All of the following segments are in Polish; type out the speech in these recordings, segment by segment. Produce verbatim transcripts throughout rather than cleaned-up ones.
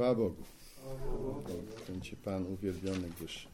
Chwała Bogu. Będzie Pan uwielbiony, gdyż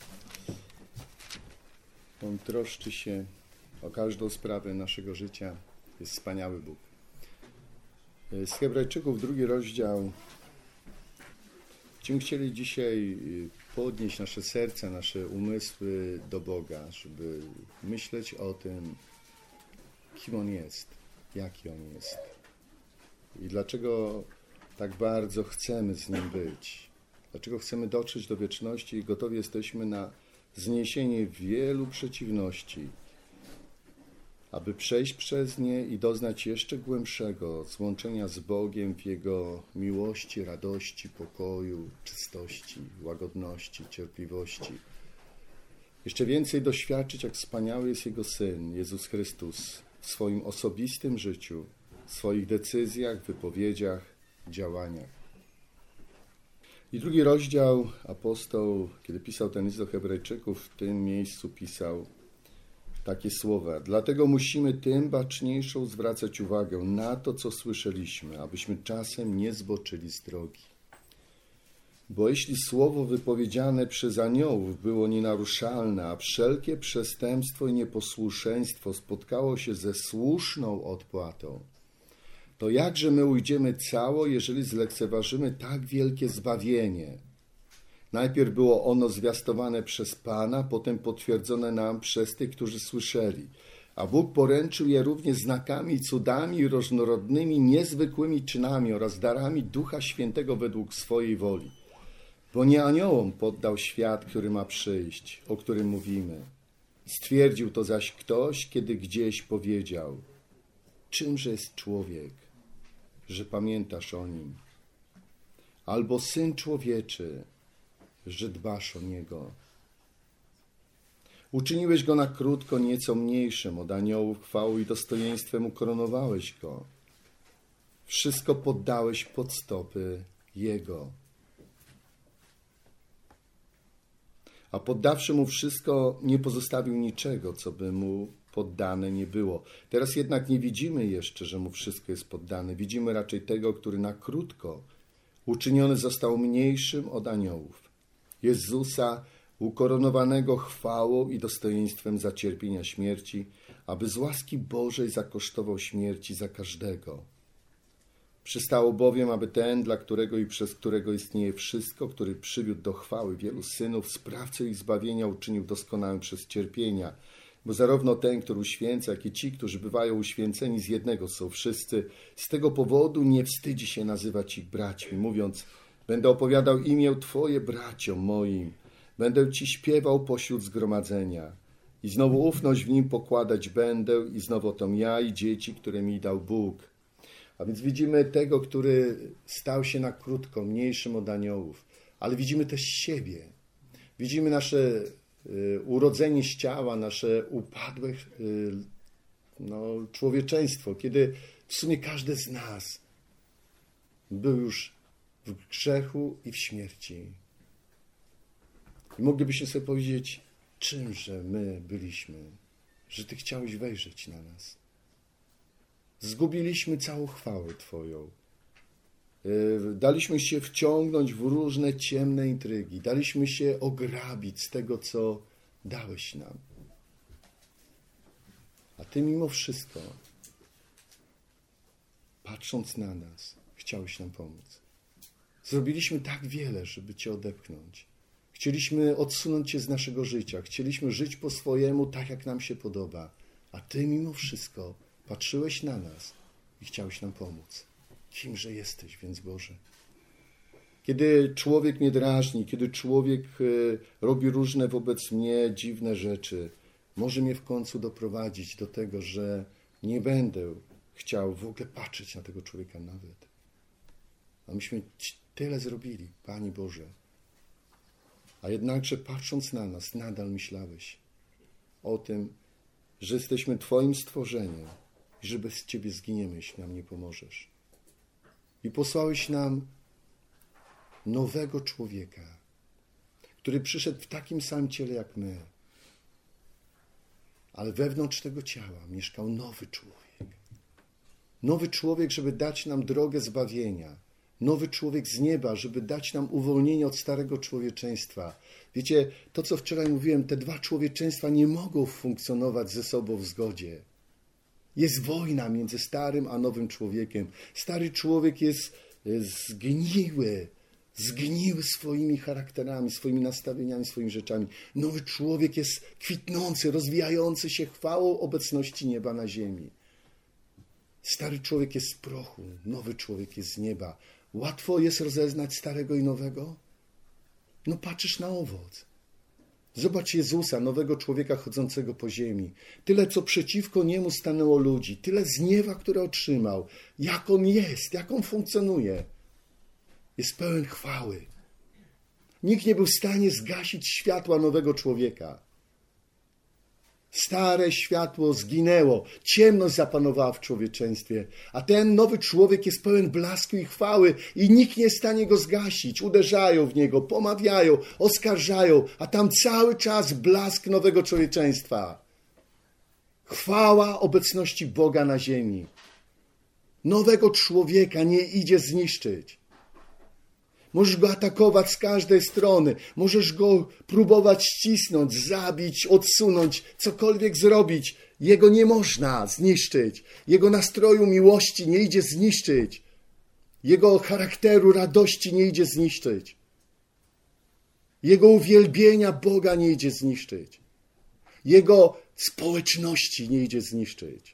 On troszczy się o każdą sprawę naszego życia. Jest wspaniały Bóg. Z Hebrajczyków, drugi rozdział. Będziemy chcieli dzisiaj podnieść nasze serca, nasze umysły do Boga, żeby myśleć o tym, kim On jest, jaki On jest i dlaczego tak bardzo chcemy z Nim być. Dlaczego chcemy dotrzeć do wieczności i gotowi jesteśmy na zniesienie wielu przeciwności, aby przejść przez nie i doznać jeszcze głębszego złączenia z Bogiem w Jego miłości, radości, pokoju, czystości, łagodności, cierpliwości. Jeszcze więcej doświadczyć, jak wspaniały jest Jego Syn, Jezus Chrystus, w swoim osobistym życiu, w swoich decyzjach, wypowiedziach, działaniach. I drugi rozdział, apostoł, kiedy pisał ten list do Hebrajczyków, w tym miejscu pisał takie słowa. Dlatego musimy tym baczniejszą zwracać uwagę na to, co słyszeliśmy, abyśmy czasem nie zboczyli z drogi. Bo jeśli słowo wypowiedziane przez aniołów było nienaruszalne, a wszelkie przestępstwo i nieposłuszeństwo spotkało się ze słuszną odpłatą, to jakże my ujdziemy cało, jeżeli zlekceważymy tak wielkie zbawienie? Najpierw było ono zwiastowane przez Pana, potem potwierdzone nam przez tych, którzy słyszeli. A Bóg poręczył je również znakami, cudami i różnorodnymi, niezwykłymi czynami oraz darami Ducha Świętego według swojej woli. Bo nie aniołom poddał świat, który ma przyjść, o którym mówimy. Stwierdził to zaś ktoś, kiedy gdzieś powiedział: czymże jest człowiek, że pamiętasz o nim? Albo Syn Człowieczy, że dbasz o niego. Uczyniłeś go na krótko nieco mniejszym od aniołów, chwałą i dostojeństwem ukoronowałeś go. Wszystko poddałeś pod stopy jego. A poddawszy mu wszystko, nie pozostawił niczego, co by mu poddane nie było. Teraz jednak nie widzimy jeszcze, że mu wszystko jest poddane. Widzimy raczej tego, który na krótko uczyniony został mniejszym od aniołów. Jezusa ukoronowanego chwałą i dostojeństwem za cierpienia śmierci, aby z łaski Bożej zakosztował śmierci za każdego. Przystało bowiem, aby ten, dla którego i przez którego istnieje wszystko, który przywiódł do chwały wielu synów, sprawcę ich zbawienia uczynił doskonałym przez cierpienia. Bo zarówno ten, który uświęca, jak i ci, którzy bywają uświęceni z jednego są wszyscy. Z tego powodu nie wstydzi się nazywać ich braćmi, mówiąc: będę opowiadał imię Twoje braciom moim, będę Ci śpiewał pośród zgromadzenia. I znowu ufność w nim pokładać będę i znowu to ja i dzieci, które mi dał Bóg. A więc widzimy tego, który stał się na krótko mniejszym od aniołów, ale widzimy też siebie. Widzimy nasze y, urodzenie z ciała, nasze upadłe y, no, człowieczeństwo, kiedy w sumie każdy z nas był już w grzechu i w śmierci. I moglibyśmy sobie powiedzieć, czymże my byliśmy, że Ty chciałeś wejrzeć na nas. Zgubiliśmy całą chwałę Twoją. Daliśmy się wciągnąć w różne ciemne intrygi. Daliśmy się ograbić z tego, co dałeś nam. A Ty mimo wszystko, patrząc na nas, chciałeś nam pomóc. Zrobiliśmy tak wiele, żeby Cię odepchnąć. Chcieliśmy odsunąć Cię z naszego życia. Chcieliśmy żyć po swojemu, tak jak nam się podoba. A Ty mimo wszystko patrzyłeś na nas i chciałeś nam pomóc. Kimże jesteś, więc Boże? Kiedy człowiek mnie drażni, kiedy człowiek robi różne wobec mnie dziwne rzeczy, może mnie w końcu doprowadzić do tego, że nie będę chciał w ogóle patrzeć na tego człowieka nawet. A myśmy tyle zrobili, Panie Boże. A jednakże patrząc na nas, nadal myślałeś o tym, że jesteśmy Twoim stworzeniem i że bez Ciebie zginiemy, jeśli nam nie pomożesz. I posłałeś nam nowego człowieka, który przyszedł w takim samym ciele jak my, ale wewnątrz tego ciała mieszkał nowy człowiek. Nowy człowiek, żeby dać nam drogę zbawienia, Nowy człowiek z nieba, żeby dać nam uwolnienie od starego człowieczeństwa. Wiecie, to co wczoraj mówiłem, te dwa człowieczeństwa nie mogą funkcjonować ze sobą w zgodzie. Jest wojna między starym a nowym człowiekiem. Stary człowiek jest zgniły, zgniły swoimi charakterami, swoimi nastawieniami, swoimi rzeczami. Nowy człowiek jest kwitnący, rozwijający się chwałą obecności nieba na ziemi. Stary człowiek jest z prochu, nowy człowiek jest z nieba. Łatwo jest rozeznać starego i nowego? No patrzysz na owoc. Zobacz Jezusa, nowego człowieka chodzącego po ziemi. Tyle, co przeciwko niemu stanęło ludzi. Tyle zniewa, które otrzymał. Jak on jest, jak on funkcjonuje. Jest pełen chwały. Nikt nie był w stanie zgasić światła nowego człowieka. Stare światło zginęło, ciemność zapanowała w człowieczeństwie, a ten nowy człowiek jest pełen blasku i chwały i nikt nie jest w stanie go zgasić. Uderzają w niego, pomawiają, oskarżają, a tam cały czas blask nowego człowieczeństwa. Chwała obecności Boga na ziemi. Nowego człowieka nie idzie zniszczyć. Możesz go atakować z każdej strony. Możesz go próbować ścisnąć, zabić, odsunąć, cokolwiek zrobić. Jego nie można zniszczyć. Jego nastroju miłości nie idzie zniszczyć. Jego charakteru radości nie idzie zniszczyć. Jego uwielbienia Boga nie idzie zniszczyć. Jego społeczności nie idzie zniszczyć.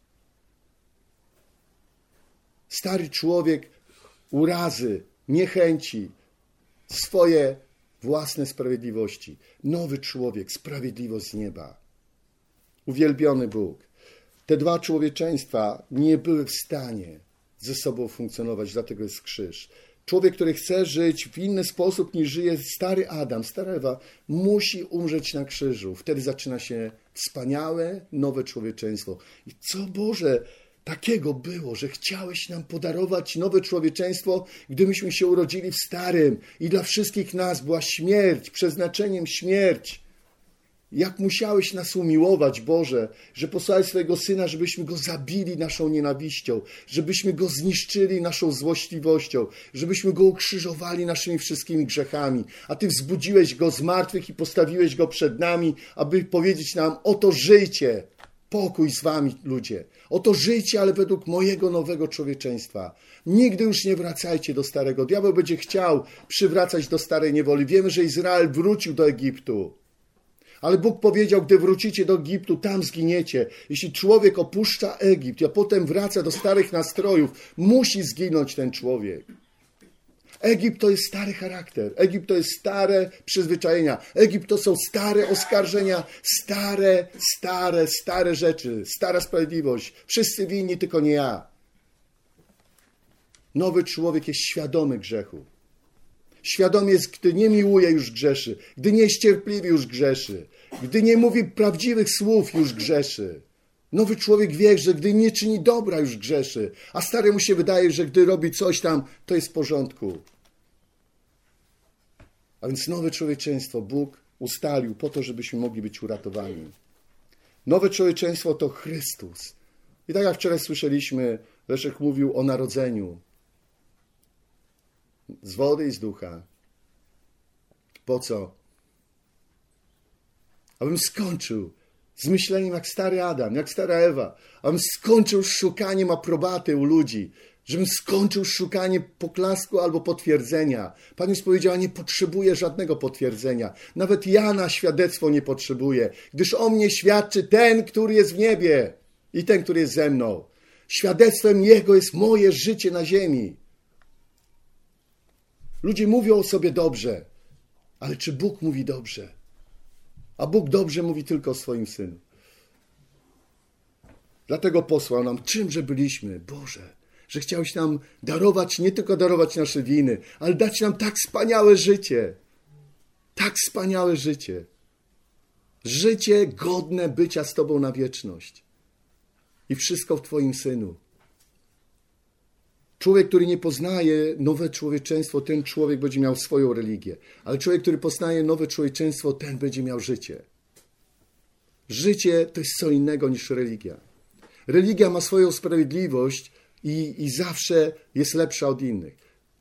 Stary człowiek urazy, niechęci, swoje własne sprawiedliwości. Nowy człowiek, sprawiedliwość z nieba. Uwielbiony Bóg. Te dwa człowieczeństwa nie były w stanie ze sobą funkcjonować, dlatego jest krzyż. Człowiek, który chce żyć w inny sposób niż żyje stary Adam, stara Ewa, musi umrzeć na krzyżu. Wtedy zaczyna się wspaniałe, nowe człowieczeństwo. I co Boże, takiego było, że chciałeś nam podarować nowe człowieczeństwo, gdy myśmy się urodzili w starym i dla wszystkich nas była śmierć, przeznaczeniem śmierć. Jak musiałeś nas umiłować, Boże, że posłałeś swojego Syna, żebyśmy Go zabili naszą nienawiścią, żebyśmy Go zniszczyli naszą złośliwością, żebyśmy Go ukrzyżowali naszymi wszystkimi grzechami, a Ty wzbudziłeś Go z martwych i postawiłeś Go przed nami, aby powiedzieć nam, oto żyjcie, pokój z wami, ludzie, oto żyjcie, ale według mojego nowego człowieczeństwa. Nigdy już nie wracajcie do starego. Diabeł będzie chciał przywracać do starej niewoli. Wiemy, że Izrael wrócił do Egiptu. Ale Bóg powiedział, gdy wrócicie do Egiptu, tam zginiecie. Jeśli człowiek opuszcza Egipt, a potem wraca do starych nastrojów, musi zginąć ten człowiek. Egipt to jest stary charakter. Egipt to jest stare przyzwyczajenia. Egipt to są stare oskarżenia, stare, stare, stare rzeczy, stara sprawiedliwość. Wszyscy winni, tylko nie ja. Nowy człowiek jest świadomy grzechu. Świadomy jest, gdy nie miłuje, już grzeszy. Gdy nie jest cierpliwy, już grzeszy. Gdy nie mówi prawdziwych słów, już grzeszy. Nowy człowiek wie, że gdy nie czyni dobra, już grzeszy. A staremu się wydaje, że gdy robi coś tam, to jest w porządku. A więc nowe człowieczeństwo Bóg ustalił po to, żebyśmy mogli być uratowani. Nowe człowieczeństwo to Chrystus. I tak jak wczoraj słyszeliśmy, Leszek mówił o narodzeniu. Z wody i z ducha. Po co? Abym skończył z myśleniem jak stary Adam, jak stara Ewa. Abym skończył z szukaniem aprobaty u ludzi. Żebym skończył z szukaniem poklasku albo potwierdzenia. Pan Jezus powiedział, nie potrzebuję żadnego potwierdzenia. Nawet ja na świadectwo nie potrzebuję, gdyż o mnie świadczy ten, który jest w niebie i ten, który jest ze mną. Świadectwem Jego jest moje życie na ziemi. Ludzie mówią o sobie dobrze, ale czy Bóg mówi dobrze? A Bóg dobrze mówi tylko o swoim Synu. Dlatego posłał nam, czymże byliśmy, Boże, że chciałeś nam darować, nie tylko darować nasze winy, ale dać nam tak wspaniałe życie. Tak wspaniałe życie. Życie godne bycia z Tobą na wieczność. I wszystko w Twoim Synu. Człowiek, który nie poznaje nowe człowieczeństwo, ten człowiek będzie miał swoją religię. Ale człowiek, który poznaje nowe człowieczeństwo, ten będzie miał życie. Życie to jest co innego niż religia. Religia ma swoją sprawiedliwość i, i zawsze jest lepsza od innych.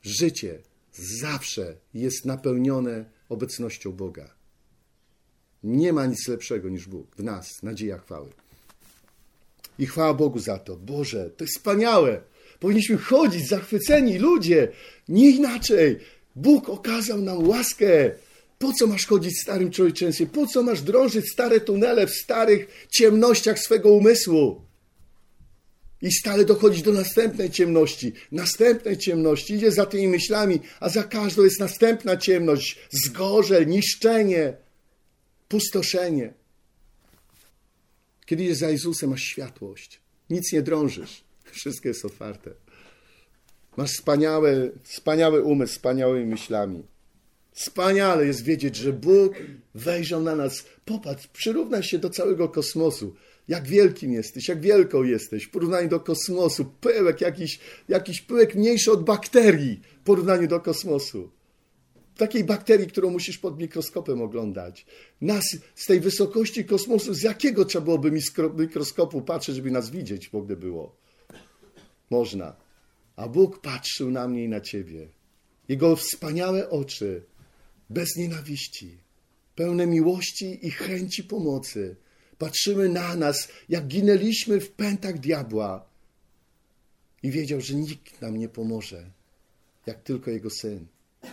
życie zawsze jest napełnione obecnością Boga. Nie ma nic lepszego niż Bóg w nas, nadzieja chwały. I chwała Bogu za to. Boże, to jest wspaniałe. Powinniśmy chodzić zachwyceni, ludzie. Nie inaczej. Bóg okazał nam łaskę. Po co masz chodzić w starym człowieczeństwie? Po co masz drążyć stare tunele w starych ciemnościach swego umysłu? I stale dochodzić do następnej ciemności, następnej ciemności. Idzie za tymi myślami, a za każdą jest następna ciemność, zgorzel, niszczenie, pustoszenie. Kiedy idziesz za Jezusem, masz światłość. Nic nie drążysz. Wszystko jest otwarte. Masz wspaniały, wspaniały umysł, wspaniałymi myślami. Wspaniale jest wiedzieć, że Bóg wejrzał na nas. Popatrz, przyrównaj się do całego kosmosu. Jak wielkim jesteś, jak wielką jesteś. W porównaniu do kosmosu. Pyłek, jakiś, jakiś pyłek mniejszy od bakterii w porównaniu do kosmosu. Takiej bakterii, którą musisz pod mikroskopem oglądać. Nas z tej wysokości kosmosu, z jakiego trzeba byłoby mikroskopu patrzeć, żeby nas widzieć w ogóle było? Można. A Bóg patrzył na mnie i na ciebie. Jego wspaniałe oczy, bez nienawiści, pełne miłości i chęci pomocy, patrzyły na nas, jak ginęliśmy w pętach diabła. I wiedział, że nikt nam nie pomoże, jak tylko Jego Syn.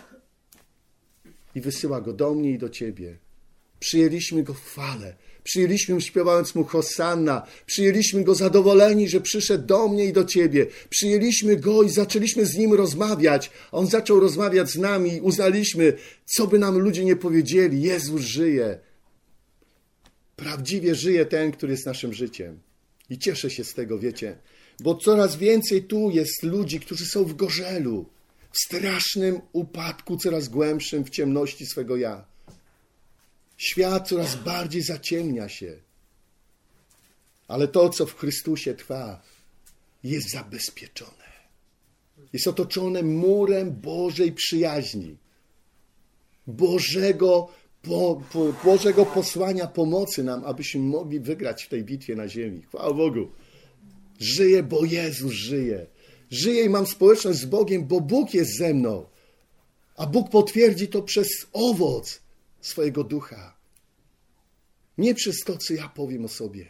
I wysyła Go do mnie i do ciebie. Przyjęliśmy Go w chwale. Przyjęliśmy, śpiewając Mu Hosanna. Przyjęliśmy Go zadowoleni, że przyszedł do mnie i do ciebie. Przyjęliśmy Go i zaczęliśmy z Nim rozmawiać. On zaczął rozmawiać z nami i uznaliśmy, co by nam ludzie nie powiedzieli. Jezus żyje. Prawdziwie żyje ten, który jest naszym życiem. I cieszę się z tego, wiecie. Bo coraz więcej tu jest ludzi, którzy są w gorzelu. W strasznym upadku, coraz głębszym w ciemności swego ja. Świat coraz bardziej zaciemnia się. Ale to, co w Chrystusie trwa, jest zabezpieczone. Jest otoczone murem Bożej przyjaźni. Bożego, po, po, Bożego posłania pomocy nam, abyśmy mogli wygrać w tej bitwie na ziemi. Chwała Bogu. Żyję, bo Jezus żyje. Żyję i mam społeczność z Bogiem, bo Bóg jest ze mną. A Bóg potwierdzi to przez owoc swojego ducha. Nie przez to, co ja powiem o sobie.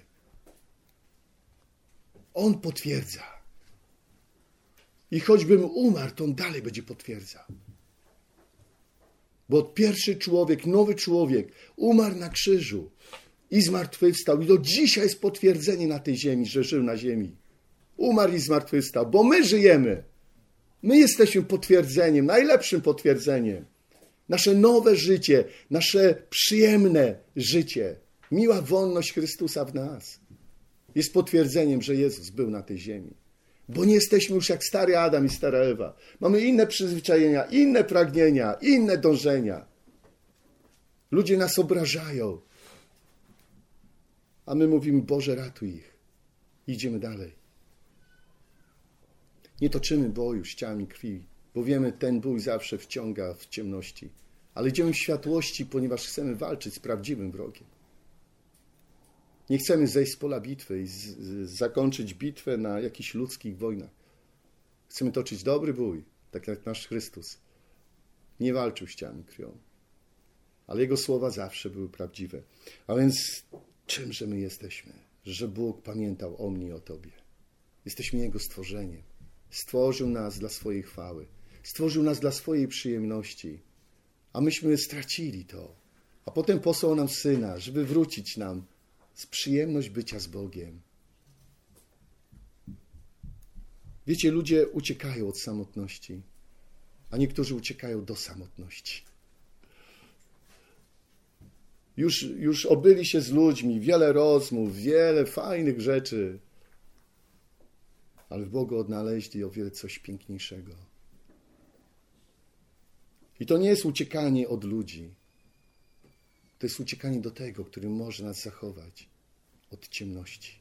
On potwierdza. I choćbym umarł, to on dalej będzie potwierdzał. Bo pierwszy człowiek, nowy człowiek umarł na krzyżu i zmartwychwstał. I do dzisiaj jest potwierdzenie na tej ziemi, że żył na ziemi. Umarł i zmartwychwstał, bo my żyjemy. My jesteśmy potwierdzeniem, najlepszym potwierdzeniem. Nasze nowe życie, nasze przyjemne życie, miła wolność Chrystusa w nas jest potwierdzeniem, że Jezus był na tej ziemi. Bo nie jesteśmy już jak stary Adam i stara Ewa. Mamy inne przyzwyczajenia, inne pragnienia, inne dążenia. Ludzie nas obrażają. A my mówimy, Boże, ratuj ich. Idziemy dalej. Nie toczymy boju z ciałami krwi, bo wiemy, ten bój zawsze wciąga w ciemności. Ale idziemy w światłości, ponieważ chcemy walczyć z prawdziwym wrogiem. Nie chcemy zejść z pola bitwy i z, z, zakończyć bitwę na jakichś ludzkich wojnach. Chcemy toczyć dobry bój, tak jak nasz Chrystus. Nie walczył z ciałami krwią, ale Jego słowa zawsze były prawdziwe. A więc czymże my jesteśmy? Że Bóg pamiętał o mnie i o Tobie. Jesteśmy Jego stworzeniem. Stworzył nas dla swojej chwały. Stworzył nas dla swojej przyjemności. A myśmy stracili to. A potem posłał nam Syna, żeby wrócić nam z przyjemność bycia z Bogiem. Wiecie, ludzie uciekają od samotności, a niektórzy uciekają do samotności. Już, już obyli się z ludźmi, wiele rozmów, wiele fajnych rzeczy, ale w Bogu odnaleźli o wiele coś piękniejszego. I to nie jest uciekanie od ludzi. To jest uciekanie do tego, który może nas zachować od ciemności.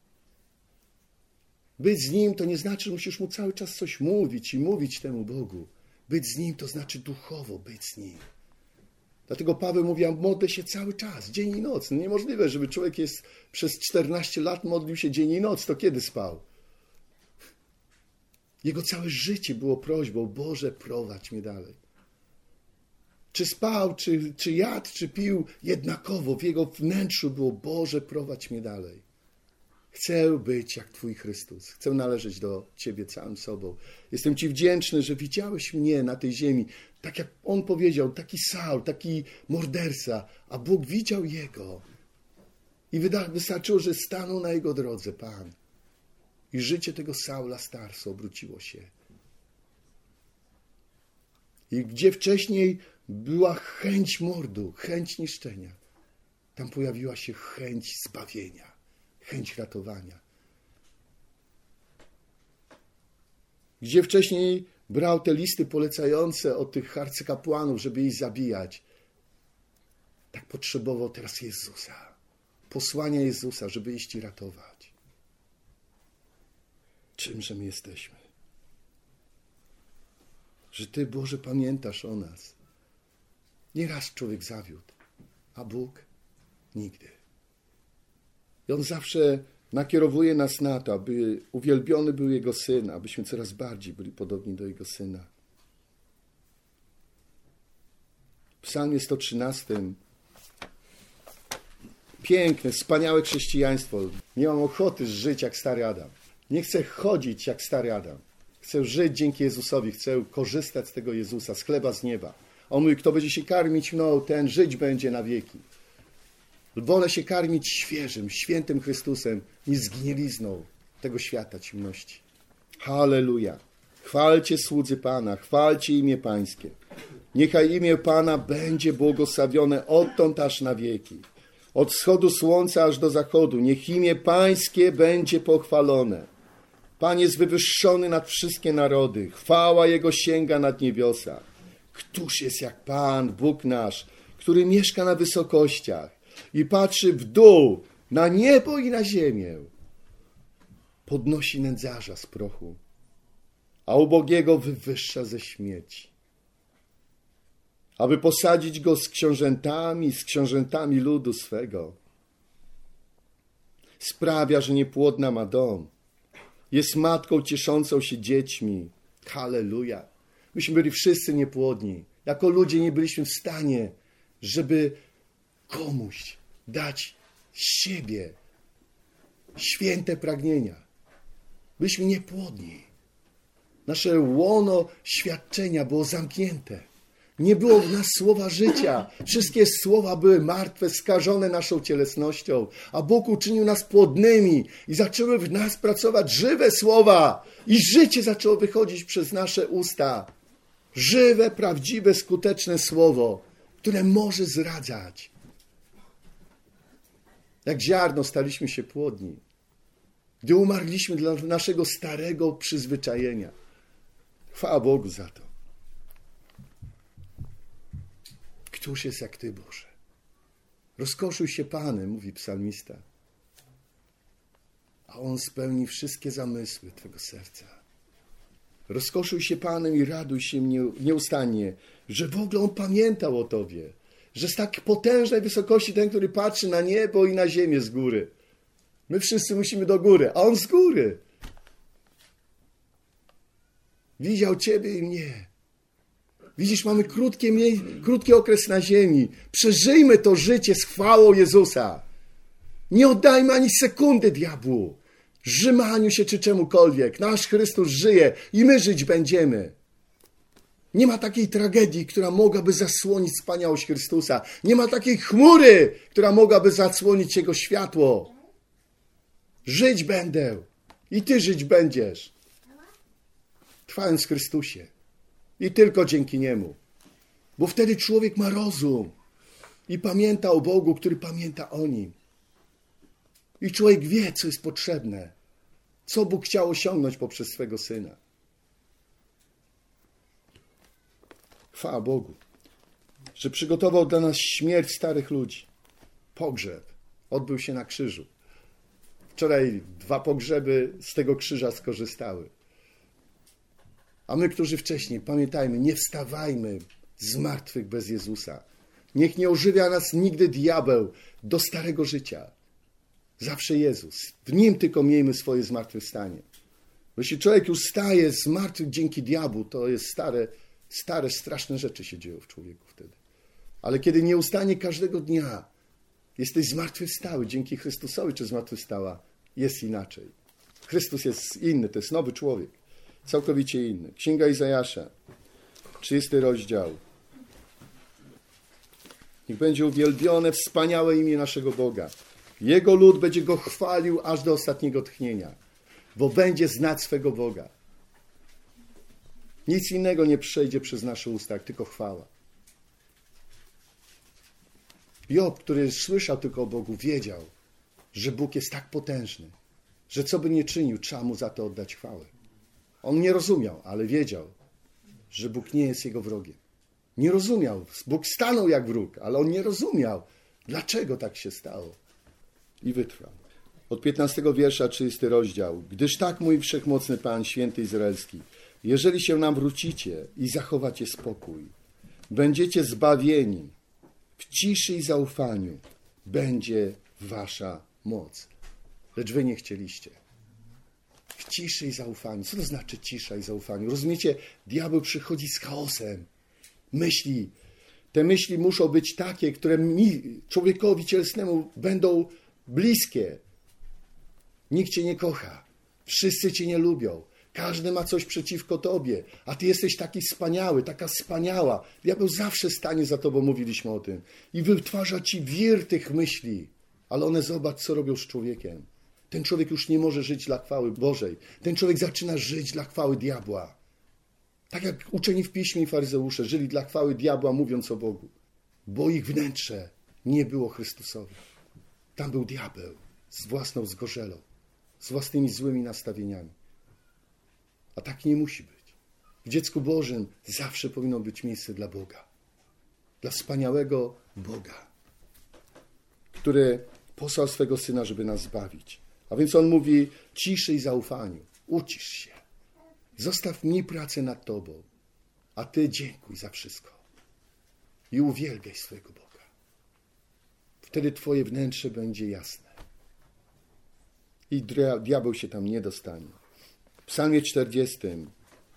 Być z Nim to nie znaczy, że musisz Mu cały czas coś mówić i mówić temu Bogu. Być z Nim to znaczy duchowo być z Nim. Dlatego Paweł mówi, ja modlę się cały czas, dzień i noc. No niemożliwe, żeby człowiek jest przez czternaście lat modlił się dzień i noc. To kiedy spał? Jego całe życie było prośbą: Boże, prowadź mnie dalej. Czy spał, czy, czy jadł, czy pił, jednakowo w jego wnętrzu było: Boże, prowadź mnie dalej. Chcę być jak Twój Chrystus. Chcę należeć do Ciebie całym sobą. Jestem Ci wdzięczny, że widziałeś mnie na tej ziemi. Tak jak On powiedział, taki Saul, taki morderca, a Bóg widział jego. I wystarczyło, że stanął na jego drodze, Pan. I życie tego Saula z Tarsu obróciło się. I gdzie wcześniej była chęć mordu, chęć niszczenia, tam pojawiła się chęć zbawienia, chęć ratowania. Gdzie wcześniej brał te listy polecające od tych arcykapłanów, żeby ich zabijać, tak potrzebował teraz Jezusa, posłania Jezusa, żeby iść i ratować. Czymże my jesteśmy? Że Ty, Boże, pamiętasz o nas. Nieraz człowiek zawiódł, a Bóg nigdy. I On zawsze nakierowuje nas na to, aby uwielbiony był Jego Syn, abyśmy coraz bardziej byli podobni do Jego Syna. W Psalmie sto trzynastym piękne, wspaniałe chrześcijaństwo. Nie mam ochoty żyć jak stary Adam. Nie chcę chodzić jak stary Adam. Chcę żyć dzięki Jezusowi. Chcę korzystać z tego Jezusa, z chleba z nieba. On mówi: kto będzie się karmić mną, ten żyć będzie na wieki. Wolę się karmić świeżym, świętym Chrystusem, niż zgnilizną tego świata ciemności. Halleluja. Chwalcie słudzy Pana, chwalcie imię Pańskie. Niechaj imię Pana będzie błogosławione odtąd aż na wieki. Od wschodu słońca aż do zachodu. Niech imię Pańskie będzie pochwalone. Pan jest wywyższony nad wszystkie narody. Chwała Jego sięga nad niebiosa. Któż jest jak Pan, Bóg nasz, który mieszka na wysokościach i patrzy w dół, na niebo i na ziemię. Podnosi nędzarza z prochu, a ubogiego wywyższa ze śmieci. Aby posadzić go z książętami, z książętami ludu swego. Sprawia, że niepłodna ma dom. Jest matką cieszącą się dziećmi. Halleluja. Myśmy byli wszyscy niepłodni. Jako ludzie nie byliśmy w stanie, żeby komuś dać siebie święte pragnienia. Byliśmy niepłodni. Nasze łono świadczenia było zamknięte. Nie było w nas słowa życia. Wszystkie słowa były martwe, skażone naszą cielesnością. A Bóg uczynił nas płodnymi i zaczęły w nas pracować żywe słowa. I życie zaczęło wychodzić przez nasze usta. Żywe, prawdziwe, skuteczne słowo, które może zradzać. Jak ziarno staliśmy się płodni, gdy umarliśmy dla naszego starego przyzwyczajenia. Chwała Bogu za to. Któż jest jak Ty, Boże? Rozkoszuj się Panem, mówi psalmista, a On spełni wszystkie zamysły Twego serca. Rozkoszuj się Panem i raduj się nieustannie, że w ogóle On pamiętał o Tobie, że z tak potężnej wysokości ten, który patrzy na niebo i na ziemię z góry. My wszyscy musimy do góry, a On z góry. Widział Ciebie i mnie. Widzisz, mamy krótkie, krótki okres na ziemi. Przeżyjmy to życie z chwałą Jezusa. Nie oddajmy ani sekundy diabłu, żymaniu się czy czemukolwiek. Nasz Chrystus żyje i my żyć będziemy. Nie ma takiej tragedii, która mogłaby zasłonić wspaniałość Chrystusa. Nie ma takiej chmury, która mogłaby zasłonić Jego światło. Żyć będę i Ty żyć będziesz, trwając w Chrystusie. I tylko dzięki Niemu. Bo wtedy człowiek ma rozum i pamięta o Bogu, który pamięta o Nim. I człowiek wie, co jest potrzebne, co Bóg chciał osiągnąć poprzez swego Syna. Chwała Bogu, że przygotował dla nas śmierć starych ludzi. Pogrzeb odbył się na krzyżu. Wczoraj dwa pogrzeby z tego krzyża skorzystały. A my, którzy wcześniej, pamiętajmy, nie wstawajmy z martwych bez Jezusa. Niech nie ożywia nas nigdy diabeł do starego życia. Zawsze Jezus. W Nim tylko miejmy swoje zmartwychwstanie. Jeśli człowiek już staje z martwych dzięki diabłu, to jest stare, stare, straszne rzeczy się dzieją w człowieku wtedy. Ale kiedy nieustannie każdego dnia jesteś zmartwychwstały dzięki Chrystusowi, czy zmartwychwstała, jest inaczej. Chrystus jest inny, to jest nowy człowiek. Całkowicie inny. Księga Izajasza, trzydziesty rozdział. Niech będzie uwielbione wspaniałe imię naszego Boga. Jego lud będzie Go chwalił aż do ostatniego tchnienia, bo będzie znać swego Boga. Nic innego nie przejdzie przez nasze usta, jak tylko chwała. Job, który słyszał tylko o Bogu, wiedział, że Bóg jest tak potężny, że co by nie czynił, trzeba Mu za to oddać chwałę. On nie rozumiał, ale wiedział, że Bóg nie jest jego wrogiem. Nie rozumiał. Bóg stanął jak wróg, ale on nie rozumiał, dlaczego tak się stało. I wytrwał. Od piętnastego wiersza, trzydziesty rozdział. Gdyż tak mój wszechmocny Pan, święty Izraelski, jeżeli się nam wrócicie i zachowacie spokój, będziecie zbawieni, w ciszy i zaufaniu będzie wasza moc. Lecz wy nie chcieliście. W ciszy i zaufaniu. Co to znaczy cisza i zaufaniu? Rozumiecie? Diabeł przychodzi z chaosem. Myśli. Te myśli muszą być takie, które mi, człowiekowi cielesnemu będą bliskie. Nikt cię nie kocha. Wszyscy cię nie lubią. Każdy ma coś przeciwko tobie. A ty jesteś taki wspaniały, taka wspaniała. Diabeł zawsze stanie za tobą, mówiliśmy o tym. I wytwarza ci wir tych myśli. Ale one zobacz, co robią z człowiekiem. Ten człowiek już nie może żyć dla chwały Bożej. Ten człowiek zaczyna żyć dla chwały diabła. Tak jak uczeni w Piśmie i faryzeusze żyli dla chwały diabła, mówiąc o Bogu. Bo ich wnętrze nie było Chrystusowe. Tam był diabeł z własną zgorzelą, z własnymi złymi nastawieniami. A tak nie musi być. W dziecku Bożym zawsze powinno być miejsce dla Boga. Dla wspaniałego Boga, który posłał swego Syna, żeby nas zbawić. A więc on mówi, ciszy i zaufaniu. Ucisz się. Zostaw mi pracę nad tobą, a ty dziękuj za wszystko. I uwielbiaj swojego Boga. Wtedy twoje wnętrze będzie jasne. I diabeł się tam nie dostanie. W Psalmie czterdziestym.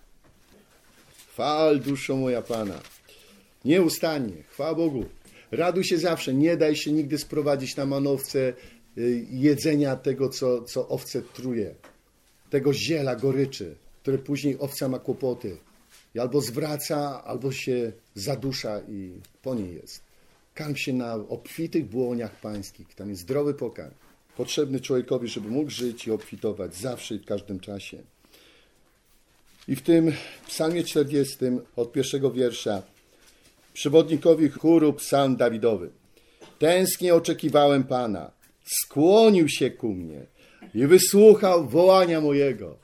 Chwal duszo moja Pana. Nieustannie. Chwała Bogu. Raduj się zawsze. Nie daj się nigdy sprowadzić na manowce jedzenia tego, co, co owce truje. Tego ziela, goryczy, które później owca ma kłopoty. I albo zwraca, albo się zadusza i po niej jest. Karm się na obfitych błoniach pańskich. Tam jest zdrowy pokarm. Potrzebny człowiekowi, żeby mógł żyć i obfitować zawsze i w każdym czasie. I w tym psalmie czterdziestym od pierwszego wiersza przewodnikowi chóru psalm Dawidowy. Tęsknie oczekiwałem Pana. Skłonił się ku mnie i wysłuchał wołania mojego.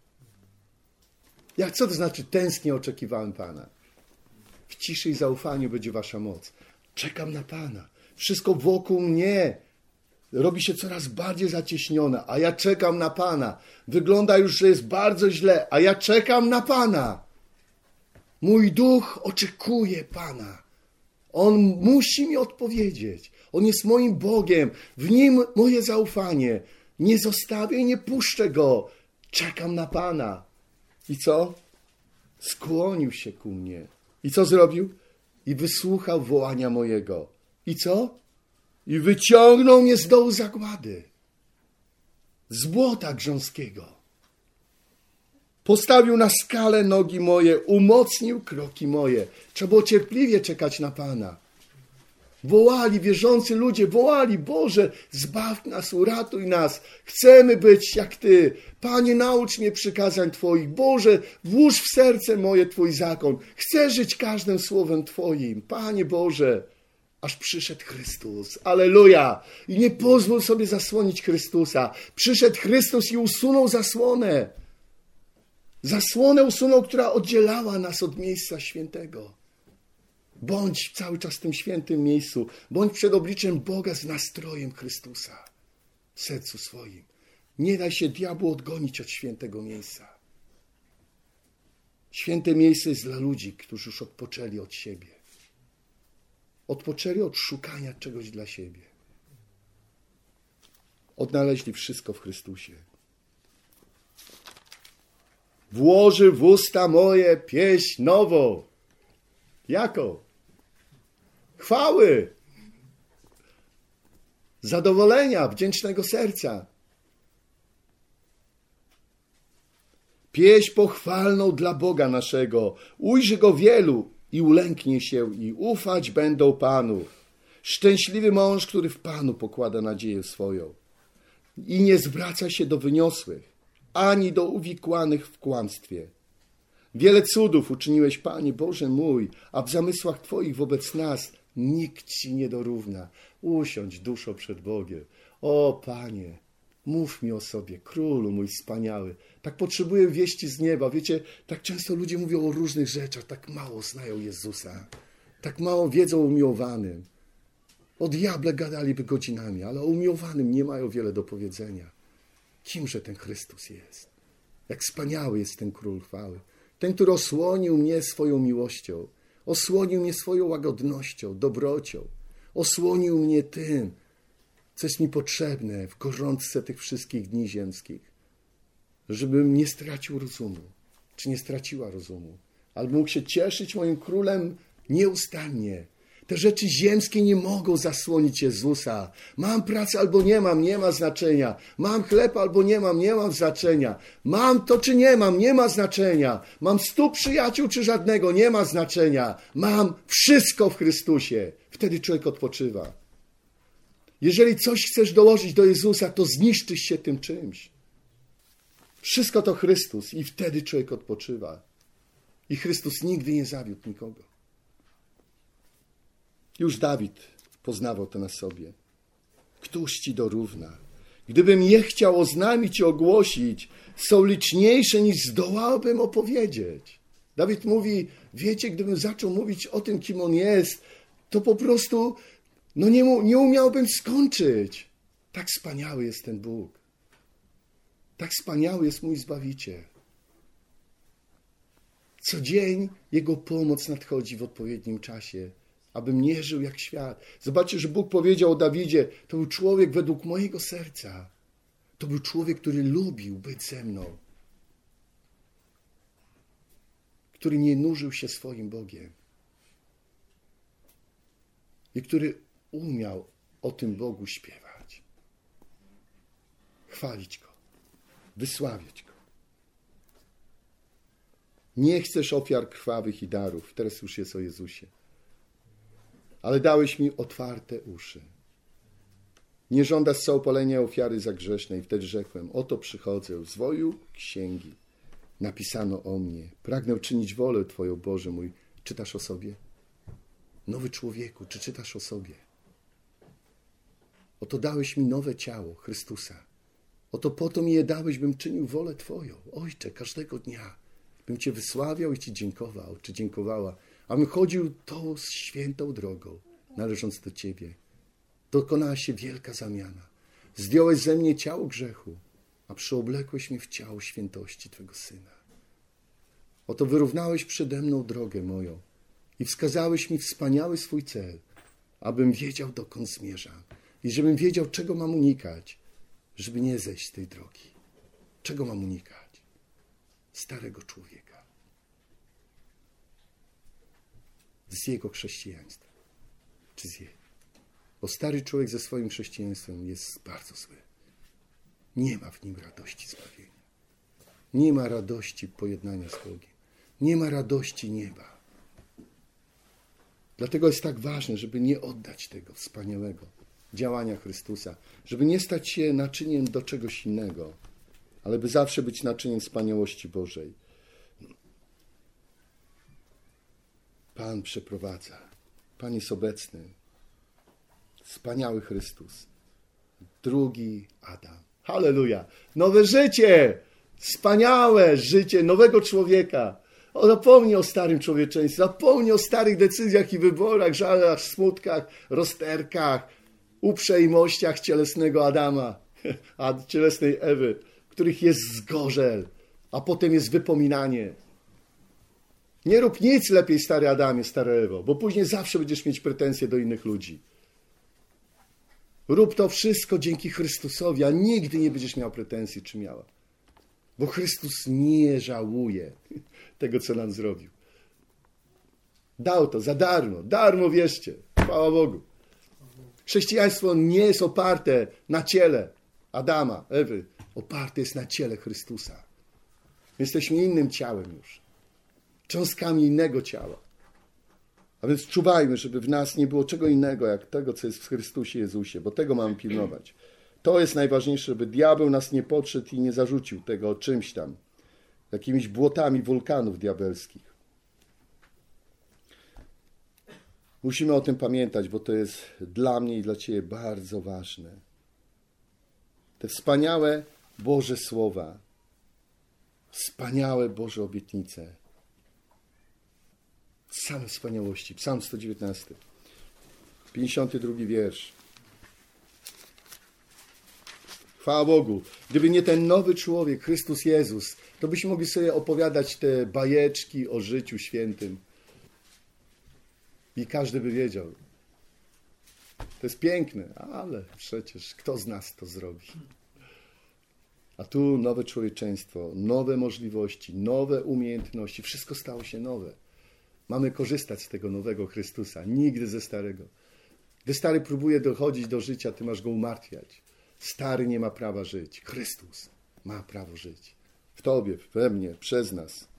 Jak co to znaczy tęsknie oczekiwałem Pana? W ciszy i zaufaniu będzie wasza moc. Czekam na Pana. Wszystko wokół mnie robi się coraz bardziej zacieśnione, a ja czekam na Pana. Wygląda już, że jest bardzo źle, a ja czekam na Pana. Mój duch oczekuje Pana. On musi mi odpowiedzieć. On jest moim Bogiem. W Nim moje zaufanie. Nie zostawię i nie puszczę Go. Czekam na Pana. I co? Skłonił się ku mnie. I co zrobił? I wysłuchał wołania mojego. I co? I wyciągnął mnie z dołu zagłady. Z błota grząskiego. Postawił na skalę nogi moje, umocnił kroki moje. Trzeba było cierpliwie czekać na Pana. Wołali, wierzący ludzie, wołali, Boże, zbaw nas, uratuj nas. Chcemy być jak Ty. Panie, naucz mnie przykazań Twoich. Boże, włóż w serce moje Twój zakon. Chcę żyć każdym słowem Twoim. Panie Boże, aż przyszedł Chrystus. Alleluja! I nie pozwól sobie zasłonić Chrystusa. Przyszedł Chrystus i usunął zasłonę. Zasłonę usunął, która oddzielała nas od miejsca świętego. Bądź cały czas w tym świętym miejscu. Bądź przed obliczem Boga z nastrojem Chrystusa w sercu swoim. Nie daj się diabłu odgonić od świętego miejsca. Święte miejsce jest dla ludzi, którzy już odpoczęli od siebie. Odpoczęli od szukania czegoś dla siebie. Odnaleźli wszystko w Chrystusie. włoży w usta moje pieśń nową. Jaką? Chwały, zadowolenia, wdzięcznego serca. Pieśń pochwalną dla Boga naszego. Ujrzy Go wielu i ulęknie się i ufać będą Panu. Szczęśliwy mąż, który w Panu pokłada nadzieję swoją i nie zwraca się do wyniosłych, ani do uwikłanych w kłamstwie. Wiele cudów uczyniłeś, Panie Boże mój, a w zamysłach Twoich wobec nas nikt Ci nie dorówna. Usiądź duszo przed Bogiem. O Panie, mów mi o sobie, Królu mój wspaniały. Tak potrzebuję wieści z nieba. Wiecie, tak często ludzie mówią o różnych rzeczach, tak mało znają Jezusa. Tak mało wiedzą o umiłowanym. O diable gadaliby godzinami, ale o umiłowanym nie mają wiele do powiedzenia. Kimże ten Chrystus jest? Jak wspaniały jest ten Król chwały. Ten, który osłonił mnie swoją miłością, osłonił mnie swoją łagodnością, dobrocią, osłonił mnie tym, co jest mi potrzebne w gorączce tych wszystkich dni ziemskich, żebym nie stracił rozumu, czy nie straciła rozumu, ale mógł się cieszyć moim Królem nieustannie. Te rzeczy ziemskie nie mogą zasłonić Jezusa. Mam pracę albo nie mam, nie ma znaczenia. Mam chleb albo nie mam, nie ma znaczenia. Mam to czy nie mam, nie ma znaczenia. Mam stu przyjaciół czy żadnego, nie ma znaczenia. Mam wszystko w Chrystusie. Wtedy człowiek odpoczywa. Jeżeli coś chcesz dołożyć do Jezusa, to zniszczysz się tym czymś. Wszystko to Chrystus i wtedy człowiek odpoczywa. I Chrystus nigdy nie zawiódł nikogo. Już Dawid poznawał to na sobie. Któż Ci dorówna? Gdybym je chciał oznamić i ogłosić, są liczniejsze niż zdołałbym opowiedzieć. Dawid mówi, wiecie, gdybym zaczął mówić o tym, kim On jest, to po prostu no nie, nie umiałbym skończyć. Tak wspaniały jest ten Bóg. Tak wspaniały jest mój Zbawiciel. Co dzień Jego pomoc nadchodzi w odpowiednim czasie, abym nie żył jak świat. Zobaczcie, że Bóg powiedział o Dawidzie, to był człowiek według mojego serca. To był człowiek, który lubił być ze mną. Który nie nużył się swoim Bogiem. I który umiał o tym Bogu śpiewać. Chwalić Go. Wysławiać Go. Nie chcesz ofiar krwawych i darów. Teraz już jest o Jezusie. Ale dałeś mi otwarte uszy. Nie żądasz całopalenia ofiary za grzesznej. Wtedy rzekłem, oto przychodzę, w zwoju księgi. Napisano o mnie. Pragnę czynić wolę Twoją, Boże mój. Czytasz o sobie? Nowy człowieku, czy czytasz o sobie? Oto dałeś mi nowe ciało Chrystusa. Oto po to mi je dałeś, bym czynił wolę Twoją. Ojcze, każdego dnia bym Cię wysławiał i Ci dziękował, czy dziękowała. Abym chodził tą świętą drogą, należąc do Ciebie. Dokonała się wielka zamiana. Zdjąłeś ze mnie ciało grzechu, a przyoblekłeś mnie w ciało świętości Twego Syna. Oto wyrównałeś przede mną drogę moją i wskazałeś mi wspaniały swój cel, abym wiedział, dokąd zmierzam i żebym wiedział, czego mam unikać, żeby nie zejść z tej drogi. Czego mam unikać? Starego człowieka. Z jego chrześcijaństwa. Czy z jej? Bo stary człowiek ze swoim chrześcijaństwem jest bardzo zły. Nie ma w nim radości zbawienia. Nie ma radości pojednania z Bogiem. Nie ma radości nieba. Dlatego jest tak ważne, żeby nie oddać tego wspaniałego działania Chrystusa. Żeby nie stać się naczyniem do czegoś innego, ale by zawsze być naczyniem wspaniałości Bożej. Pan przeprowadza. Pan jest obecny. Wspaniały Chrystus. Drugi Adam. Halleluja. Nowe życie. Wspaniałe życie nowego człowieka. O, zapomnij o starym człowieczeństwie. Zapomnij o starych decyzjach i wyborach, żalach, smutkach, rozterkach, uprzejmościach cielesnego Adama, a cielesnej Ewy, których jest zgorzel, a potem jest wypominanie. Nie rób nic lepiej, stary Adamie, stare Ewo, bo później zawsze będziesz mieć pretensje do innych ludzi. Rób to wszystko dzięki Chrystusowi, a nigdy nie będziesz miał pretensji, czy miała. Bo Chrystus nie żałuje tego, co nam zrobił. Dał to za darmo. Darmo wierzcie. Chwała Bogu. Chrześcijaństwo nie jest oparte na ciele Adama, Ewy. Oparte jest na ciele Chrystusa. Jesteśmy innym ciałem już. Cząstkami innego ciała. A więc czuwajmy, żeby w nas nie było czego innego, jak tego, co jest w Chrystusie Jezusie, bo tego mamy pilnować. To jest najważniejsze, żeby diabeł nas nie podszedł i nie zarzucił tego czymś tam, jakimiś błotami wulkanów diabelskich. Musimy o tym pamiętać, bo to jest dla mnie i dla Ciebie bardzo ważne. Te wspaniałe Boże słowa, wspaniałe Boże obietnice, same wspaniałości. Psalm sto dziewiętnasty, pięćdziesiąty drugi wiersz. Chwała Bogu. Gdyby nie ten nowy człowiek, Chrystus Jezus, to byśmy mogli sobie opowiadać te bajeczki o życiu świętym. I każdy by wiedział. To jest piękne, ale przecież kto z nas to zrobi? A tu nowe człowieczeństwo, nowe możliwości, nowe umiejętności. Wszystko stało się nowe. Mamy korzystać z tego nowego Chrystusa, nigdy ze starego. Gdy stary próbuje dochodzić do życia, ty masz go umartwiać. Stary nie ma prawa żyć. Chrystus ma prawo żyć. W tobie, we mnie, przez nas.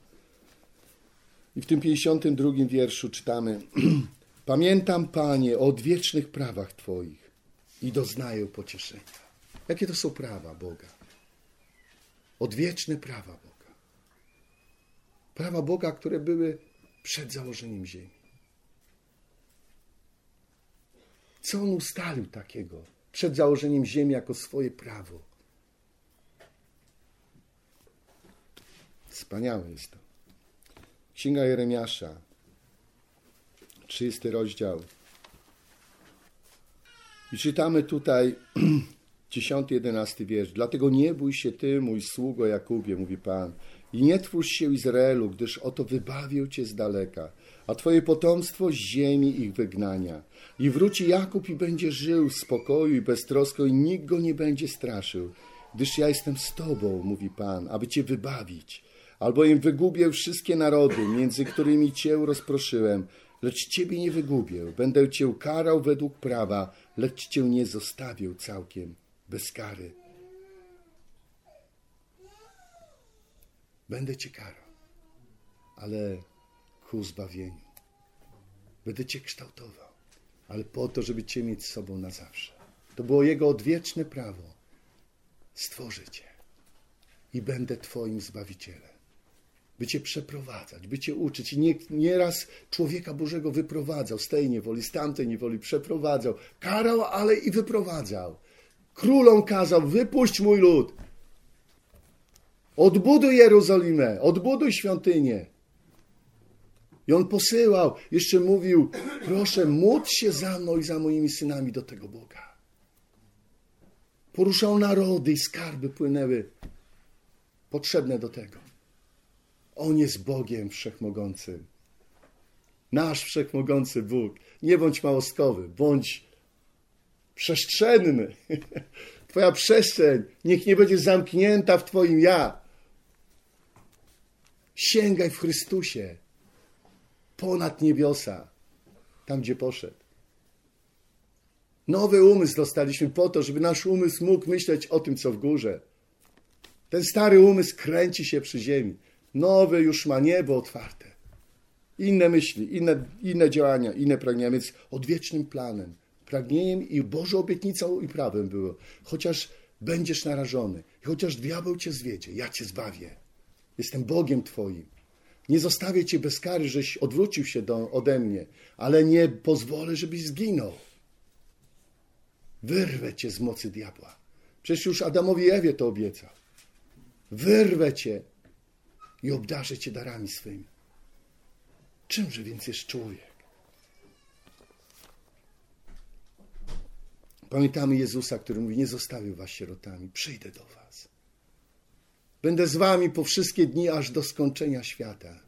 I w tym pięćdziesiątym drugim wierszu czytamy: Pamiętam, Panie, o odwiecznych prawach Twoich i doznaję pocieszenia. Jakie to są prawa Boga? Odwieczne prawa Boga. Prawa Boga, które były przed założeniem ziemi. Co On ustalił takiego przed założeniem ziemi jako swoje prawo? Wspaniałe jest to. Księga Jeremiasza, trzydziesty rozdział. I czytamy tutaj dziesiąty, jedenasty wiersz. Dlatego nie bój się Ty, mój sługo Jakubie, mówi Pan, i nie trwóż się Izraelu, gdyż oto wybawię Cię z daleka, a Twoje potomstwo z ziemi ich wygnania. I wróci Jakub i będzie żył w spokoju i beztrosko i nikt go nie będzie straszył, gdyż ja jestem z Tobą, mówi Pan, aby Cię wybawić. Albowiem wygubię wszystkie narody, między którymi Cię rozproszyłem, lecz Ciebie nie wygubię. Będę Cię karał według prawa, lecz Cię nie zostawię całkiem bez kary. Będę Cię karał, ale ku zbawieniu. Będę Cię kształtował, ale po to, żeby Cię mieć z sobą na zawsze. To było Jego odwieczne prawo. Stworzę Cię i będę Twoim Zbawicielem. By Cię przeprowadzać, by Cię uczyć. I nie, nieraz człowieka Bożego wyprowadzał z tej niewoli, z tamtej niewoli, przeprowadzał. Karał, ale i wyprowadzał. Królom kazał: wypuść mój lud. Odbuduj Jerozolimę, odbuduj świątynię. I on posyłał, jeszcze mówił: proszę, módl się za mną i za moimi synami do tego Boga. Poruszał narody i skarby płynęły potrzebne do tego. On jest Bogiem Wszechmogącym. Nasz Wszechmogący Bóg. Nie bądź małostkowy, bądź przestrzenny. Twoja przestrzeń niech nie będzie zamknięta w Twoim ja. Sięgaj w Chrystusie ponad niebiosa, tam gdzie poszedł. Nowy umysł dostaliśmy po to, żeby nasz umysł mógł myśleć o tym, co w górze. Ten stary umysł kręci się przy ziemi. Nowy już ma niebo otwarte. Inne myśli, inne, inne działania, inne pragnienia. Więc odwiecznym planem, pragnieniem i Bożą obietnicą i prawem było. Chociaż będziesz narażony, chociaż diabeł Cię zwiedzie, ja Cię zbawię. Jestem Bogiem Twoim. Nie zostawię Cię bez kary, żeś odwrócił się do, ode mnie, ale nie pozwolę, żebyś zginął. Wyrwę Cię z mocy diabła. Przecież już Adamowi i Ewie to obiecał. Wyrwę Cię i obdarzę Cię darami swymi. Czymże więc jest człowiek? Pamiętamy Jezusa, który mówi: nie zostawię was sierotami, przyjdę do was. Będę z wami po wszystkie dni, aż do skończenia świata.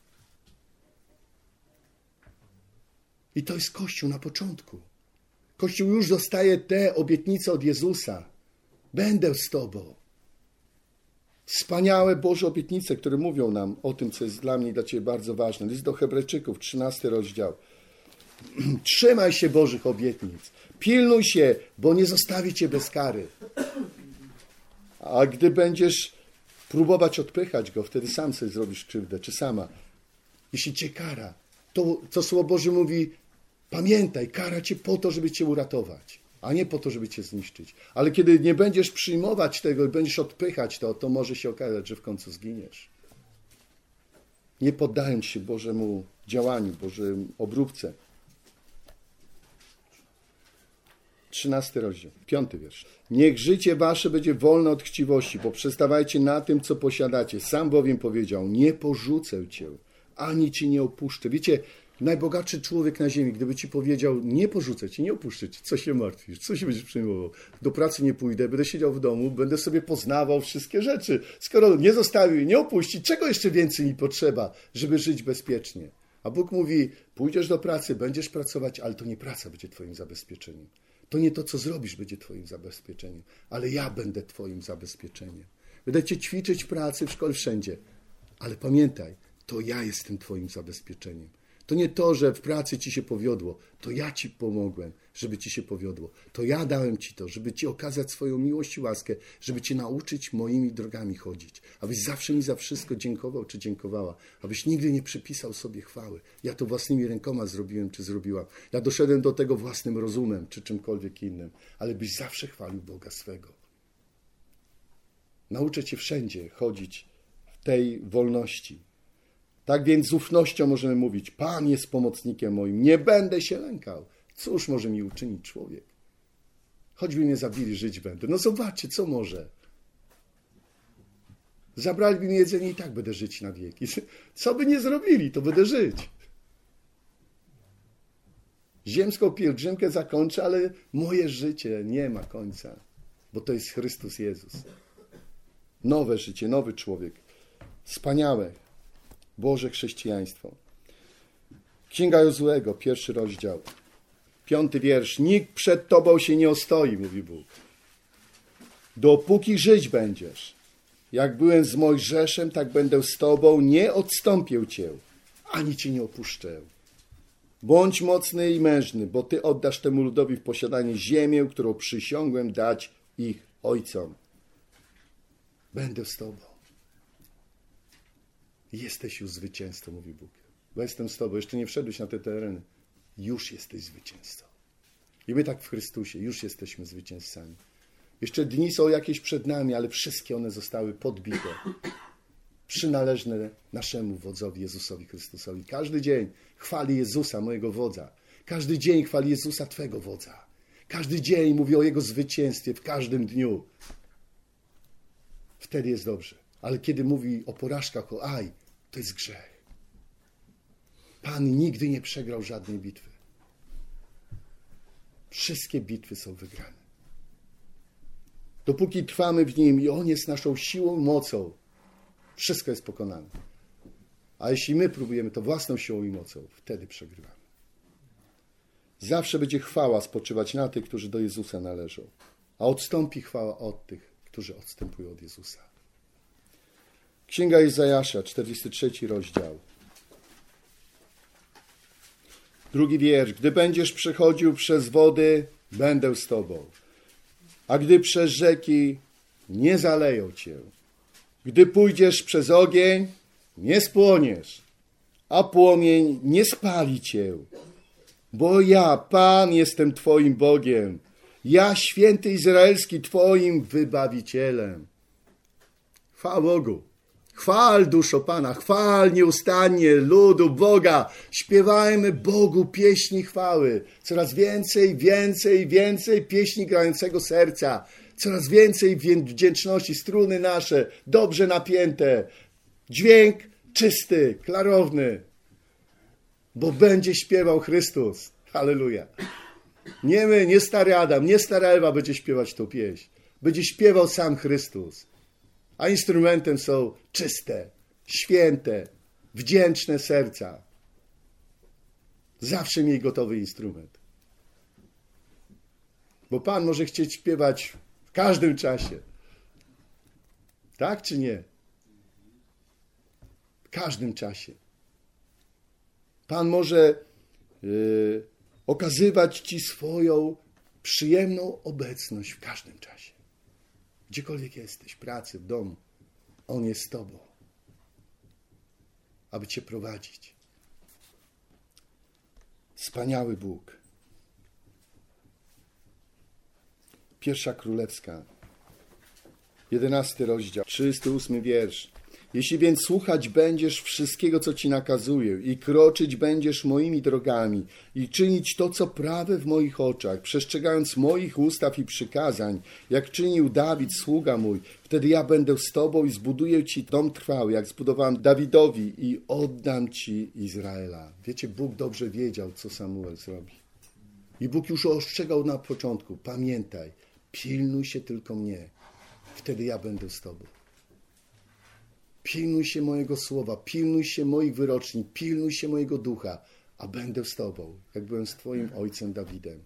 I to jest Kościół na początku. Kościół już dostaje te obietnice od Jezusa. Będę z tobą. Wspaniałe Boże obietnice, które mówią nam o tym, co jest dla mnie i dla Ciebie bardzo ważne. List do Hebrajczyków, trzynasty rozdział. Trzymaj się Bożych obietnic. Pilnuj się, bo nie zostawi Cię bez kary. A gdy będziesz próbować odpychać Go, wtedy sam sobie zrobisz krzywdę, czy sama. Jeśli Cię kara, to co Słowo Boże mówi, pamiętaj, kara Cię po to, żeby Cię uratować, a nie po to, żeby Cię zniszczyć. Ale kiedy nie będziesz przyjmować tego i będziesz odpychać to, to może się okazać, że w końcu zginiesz. Nie poddając się Bożemu działaniu, Bożej obróbce. Trzynasty rozdział, piąty wiersz. Niech życie wasze będzie wolne od chciwości, bo przestawajcie na tym, co posiadacie. Sam bowiem powiedział, nie porzucę cię, ani cię nie opuszczę. Wiecie, najbogatszy człowiek na ziemi, gdyby ci powiedział, nie porzucę cię, nie opuszczę cię, co się martwisz, co się będziesz przejmował? Do pracy nie pójdę, będę siedział w domu, będę sobie poznawał wszystkie rzeczy. Skoro nie zostawił, nie opuści, czego jeszcze więcej mi potrzeba, żeby żyć bezpiecznie? A Bóg mówi, pójdziesz do pracy, będziesz pracować, ale to nie praca będzie twoim zabezpieczeniem. To nie to, co zrobisz, będzie twoim zabezpieczeniem, ale ja będę twoim zabezpieczeniem. Będę cię ćwiczyć w pracy, w szkole, wszędzie. Ale pamiętaj, to ja jestem twoim zabezpieczeniem. To nie to, że w pracy ci się powiodło, to ja ci pomogłem, żeby ci się powiodło. To ja dałem ci to, żeby ci okazać swoją miłość i łaskę, żeby cię nauczyć moimi drogami chodzić. Abyś zawsze mi za wszystko dziękował czy dziękowała. Abyś nigdy nie przypisał sobie chwały. Ja to własnymi rękoma zrobiłem czy zrobiłam. Ja doszedłem do tego własnym rozumem czy czymkolwiek innym. Ale byś zawsze chwalił Boga swego. Nauczę cię wszędzie chodzić w tej wolności. Tak więc z ufnością możemy mówić, Pan jest pomocnikiem moim, nie będę się lękał. Cóż może mi uczynić człowiek? Choćby mnie zabili, żyć będę. No zobaczcie, co może. Zabraliby mi jedzenie i tak będę żyć na wieki. Co by nie zrobili, to będę żyć. Ziemską pielgrzymkę zakończę, ale moje życie nie ma końca, bo to jest Chrystus Jezus. Nowe życie, nowy człowiek. Wspaniałe. Boże chrześcijaństwo. Księga Jozuego, pierwszy rozdział, piąty wiersz. Nikt przed Tobą się nie ostoi, mówi Bóg. Dopóki żyć będziesz. Jak byłem z Mojżeszem, tak będę z Tobą. Nie odstąpię Cię, ani Cię nie opuszczę. Bądź mocny i mężny, bo Ty oddasz temu ludowi w posiadanie ziemię, którą przysiągłem dać ich ojcom. Będę z Tobą. Jesteś już zwycięzcą, mówi Bóg. Bo jestem z Tobą, jeszcze nie wszedłeś na te tereny. Już jesteś zwycięzcą. I my tak w Chrystusie już jesteśmy zwycięzcami. Jeszcze dni są jakieś przed nami, ale wszystkie one zostały podbite. Przynależne naszemu wodzowi, Jezusowi Chrystusowi. Każdy dzień chwali Jezusa, mojego wodza. Każdy dzień chwali Jezusa, Twego wodza. Każdy dzień mówi o Jego zwycięstwie w każdym dniu. Wtedy jest dobrze. Ale kiedy mówi o porażkach, o aj, to jest grzech. Pan nigdy nie przegrał żadnej bitwy. Wszystkie bitwy są wygrane. Dopóki trwamy w Nim i On jest naszą siłą, mocą, wszystko jest pokonane. A jeśli my próbujemy to własną siłą i mocą, wtedy przegrywamy. Zawsze będzie chwała spoczywać na tych, którzy do Jezusa należą, a odstąpi chwała od tych, którzy odstępują od Jezusa. Księga Izajasza, czterdziesty trzeci rozdział. Drugi wiersz. Gdy będziesz przechodził przez wody, będę z Tobą. A gdy przez rzeki, nie zaleją Cię. Gdy pójdziesz przez ogień, nie spłoniesz, a płomień nie spali Cię. Bo ja, Pan, jestem Twoim Bogiem. Ja, święty Izraelski, Twoim wybawicielem. Chwała Bogu. Chwal, duszo Pana, chwal nieustannie ludu Boga. Śpiewajmy Bogu pieśni chwały. Coraz więcej, więcej, więcej pieśni grającego serca. Coraz więcej wdzięczności, struny nasze, dobrze napięte. Dźwięk czysty, klarowny. Bo będzie śpiewał Chrystus. Halleluja. Nie my, nie stary Adam, nie stara Ewa będzie śpiewać tą pieśń. Będzie śpiewał sam Chrystus. A instrumentem są czyste, święte, wdzięczne serca. Zawsze miej gotowy instrument. Bo Pan może chcieć śpiewać w każdym czasie. Tak czy nie? W każdym czasie. Pan może yy, okazywać Ci swoją przyjemną obecność w każdym czasie. Gdziekolwiek jesteś, w pracy, w domu. On jest z Tobą, aby Cię prowadzić. Wspaniały Bóg. Pierwsza Królewska, jedenasty rozdział, trzydziesty ósmy wiersz. Jeśli więc słuchać będziesz wszystkiego, co Ci nakazuję i kroczyć będziesz moimi drogami i czynić to, co prawe w moich oczach, przestrzegając moich ustaw i przykazań, jak czynił Dawid, sługa mój, wtedy ja będę z Tobą i zbuduję Ci dom trwały, jak zbudowałem Dawidowi i oddam Ci Izraela. Wiecie, Bóg dobrze wiedział, co Samuel zrobi. I Bóg już ostrzegał na początku, pamiętaj, pilnuj się tylko mnie, wtedy ja będę z Tobą. Pilnuj się mojego słowa, pilnuj się moich wyroczni, pilnuj się mojego ducha, a będę z Tobą, jak byłem z Twoim ojcem Dawidem.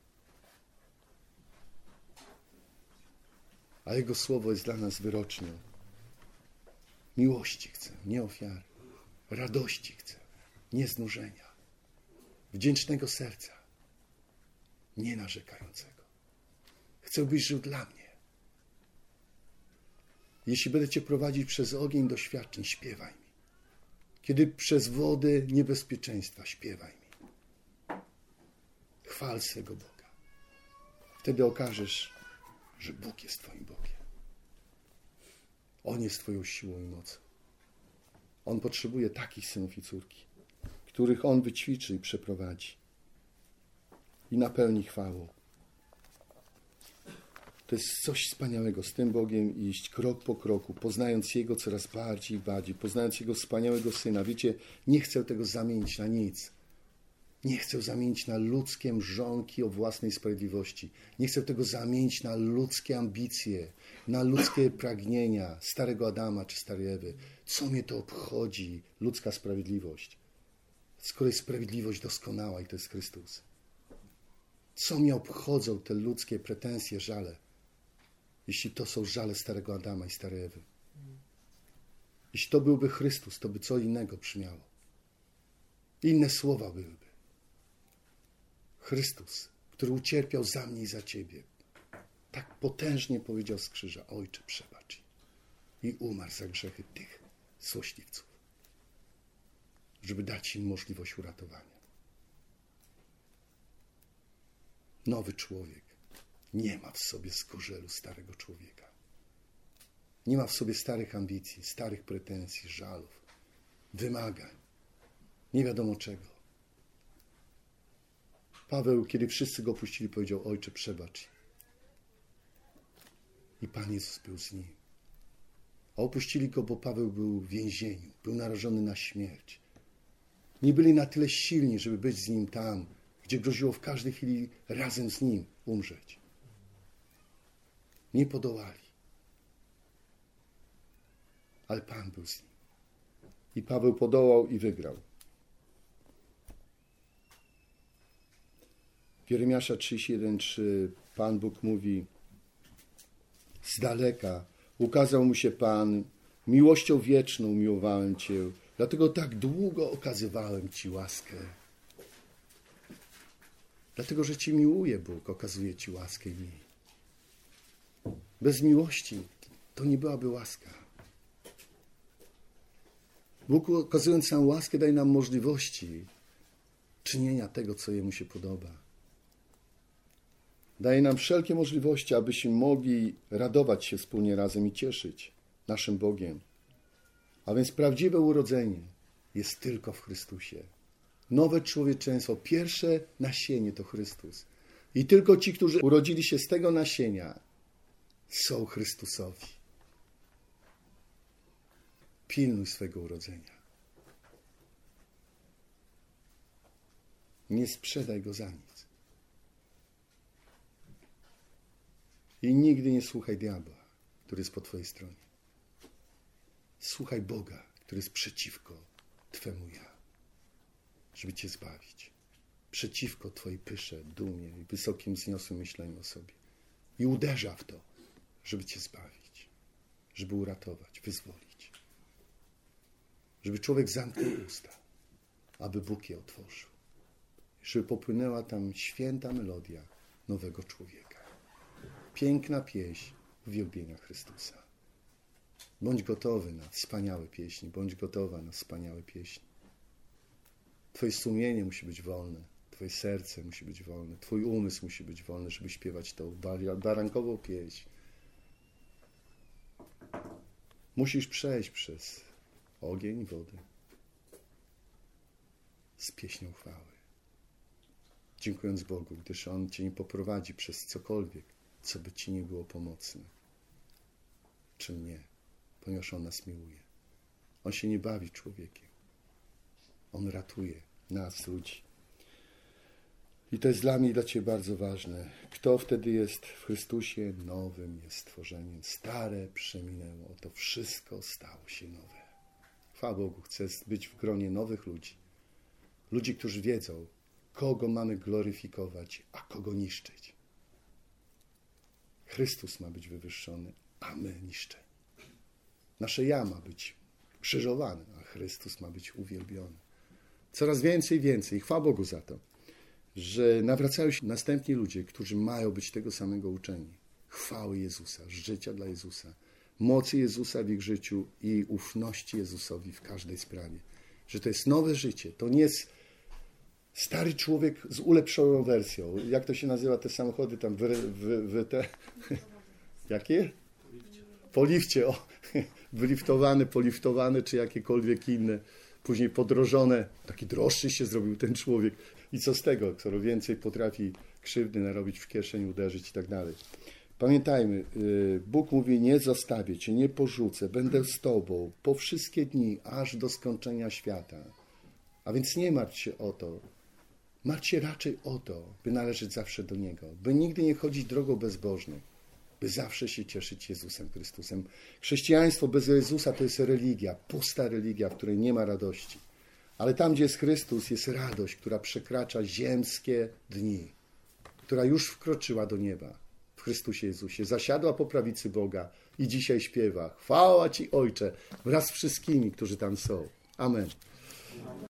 A Jego słowo jest dla nas wyrocznią. Miłości chcę, nie ofiary. Radości chcę, nie znużenia. Wdzięcznego serca, nie narzekającego. Chcę, byś żył dla mnie. Jeśli będę Cię prowadzić przez ogień doświadczeń, śpiewaj mi. Kiedy przez wody niebezpieczeństwa, śpiewaj mi. Chwal swego Boga. Wtedy okażesz, że Bóg jest Twoim Bogiem. On jest Twoją siłą i mocą. On potrzebuje takich synów i córki, których On wyćwiczy i przeprowadzi i napełni chwałą. To jest coś wspaniałego, z tym Bogiem iść krok po kroku, poznając Jego coraz bardziej i bardziej, poznając Jego wspaniałego Syna. Wiecie, nie chcę tego zamienić na nic. Nie chcę zamienić na ludzkie mrzonki o własnej sprawiedliwości. Nie chcę tego zamienić na ludzkie ambicje, na ludzkie pragnienia starego Adama czy starej Ewy. Co mnie to obchodzi, ludzka sprawiedliwość, skoro jest sprawiedliwość doskonała i to jest Chrystus? Co mnie obchodzą te ludzkie pretensje, żale, jeśli to są żale starego Adama i starej Ewy? Jeśli to byłby Chrystus, to by co innego brzmiało. Inne słowa byłyby. Chrystus, który ucierpiał za mnie i za Ciebie, tak potężnie powiedział z krzyża: Ojcze, przebacz. I umarł za grzechy tych złośliwców, żeby dać im możliwość uratowania. Nowy człowiek nie ma w sobie skorzelu starego człowieka. Nie ma w sobie starych ambicji, starych pretensji, żalów, wymagań, nie wiadomo czego. Paweł, kiedy wszyscy go opuścili, powiedział: Ojcze, przebacz. I Pan Jezus był z nim. A opuścili go, bo Paweł był w więzieniu, był narażony na śmierć. Nie byli na tyle silni, żeby być z nim tam, gdzie groziło w każdej chwili razem z nim umrzeć. Nie podołali. Ale Pan był z nim. I Paweł podołał i wygrał. W Jeremiasza trzydzieści jeden trzy Pan Bóg mówi: z daleka ukazał mu się Pan, miłością wieczną umiłowałem Cię, dlatego tak długo okazywałem Ci łaskę. Dlatego, że Cię miłuje, Bóg okazuje Ci łaskę i mi. Bez miłości to nie byłaby łaska. Bóg, okazując nam łaskę, daje nam możliwości czynienia tego, co Jemu się podoba. Daje nam wszelkie możliwości, abyśmy mogli radować się wspólnie razem i cieszyć naszym Bogiem. A więc prawdziwe urodzenie jest tylko w Chrystusie. Nowe człowieczeństwo, pierwsze nasienie to Chrystus. I tylko ci, którzy urodzili się z tego nasienia, są Chrystusowi. Pilnuj swego urodzenia. Nie sprzedaj go za nic. I nigdy nie słuchaj diabła, który jest po twojej stronie. Słuchaj Boga, który jest przeciwko twemu ja, żeby cię zbawić. Przeciwko twojej pysze, dumie i wysokim, wzniosłym myśleniu o sobie. I uderza w to, żeby cię zbawić. żeby uratować, wyzwolić. Żeby człowiek zamknął usta, aby Bóg je otworzył. Żeby popłynęła tam święta melodia nowego człowieka. Piękna pieśń uwielbienia Chrystusa. Bądź gotowy na wspaniałe pieśni, bądź gotowa na wspaniałe pieśni. Twoje sumienie musi być wolne, twoje serce musi być wolne, twój umysł musi być wolny, żeby śpiewać tą barankową pieśń. Musisz przejść przez ogień i wodę z pieśnią chwały. Dziękując Bogu, gdyż On cię nie poprowadzi przez cokolwiek, co by ci nie było pomocne. Czy nie, ponieważ On nas miłuje. On się nie bawi człowiekiem. On ratuje nas, ludzi. I to jest dla mnie i dla ciebie bardzo ważne. Kto wtedy jest w Chrystusie? Nowym jest stworzeniem. Stare przeminęło. Oto wszystko stało się nowe. Chwała Bogu, chcę być w gronie nowych ludzi. Ludzi, którzy wiedzą, kogo mamy gloryfikować, a kogo niszczyć. Chrystus ma być wywyższony, a my niszczeni. Nasze ja ma być krzyżowane, a Chrystus ma być uwielbiony. Coraz więcej i więcej. Chwała Bogu za to, że nawracają się następni ludzie, którzy mają być tego samego uczeni. Chwały Jezusa, życia dla Jezusa, mocy Jezusa w ich życiu i ufności Jezusowi w każdej sprawie. Że to jest nowe życie. To nie jest stary człowiek z ulepszoną wersją. Jak to się nazywa, te samochody tam wy, wy, wy te... Jakie? Po lifcie. O, wyliftowane, poliftowane, czy jakiekolwiek inne. Później podrożone. Taki droższy się zrobił ten człowiek. I co z tego? Skoro więcej potrafi krzywdy narobić, w kieszeń uderzyć i tak dalej. Pamiętajmy, Bóg mówi, nie zostawię cię, nie porzucę, będę z tobą po wszystkie dni, aż do skończenia świata. A więc nie martw się o to. Martw się raczej o to, by należeć zawsze do Niego. By nigdy nie chodzić drogą bezbożną. By zawsze się cieszyć Jezusem Chrystusem. Chrześcijaństwo bez Jezusa to jest religia, pusta religia, w której nie ma radości. Ale tam, gdzie jest Chrystus, jest radość, która przekracza ziemskie dni. Która już wkroczyła do nieba w Chrystusie Jezusie. Zasiadła po prawicy Boga i dzisiaj śpiewa. Chwała Ci, Ojcze, wraz z wszystkimi, którzy tam są. Amen.